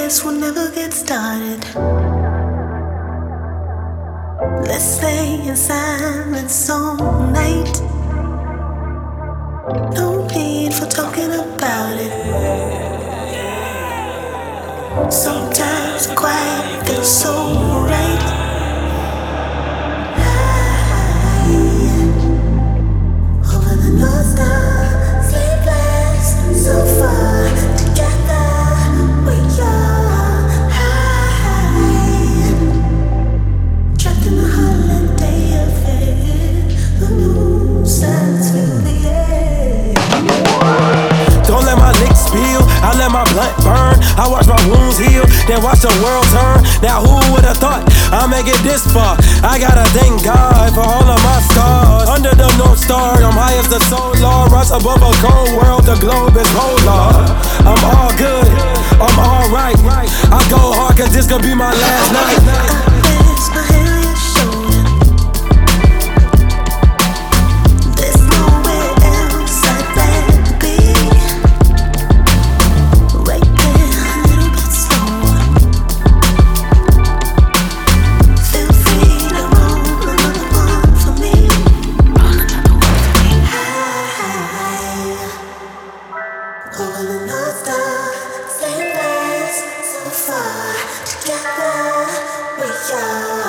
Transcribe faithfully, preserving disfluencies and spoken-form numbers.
this will never get started. Let's stay in silence all night. No need for talking about it. Sometimes quiet feels so right. High over the North Star, sleepless, so far together. We are high, trapped in the holiday affair. The moon shines through the air. Don't let my lips spill, I let my blunt burn. I watch my wounds heal, then watch the world turn. Now who would've thought I'd make it this far? I gotta thank God for all of my stars. Under the North Star, I'm high as the solar. Rise above a cold world, the globe is polar. I'm all good, I'm alright. I go hard cause this could be my last night. It's my head on your shoulder. There's nowhere else I'd rather be. Right there, a little bit slower. Feel free to roll another one for me. Roll another one for me. High over the North Star, same place, so far together we are.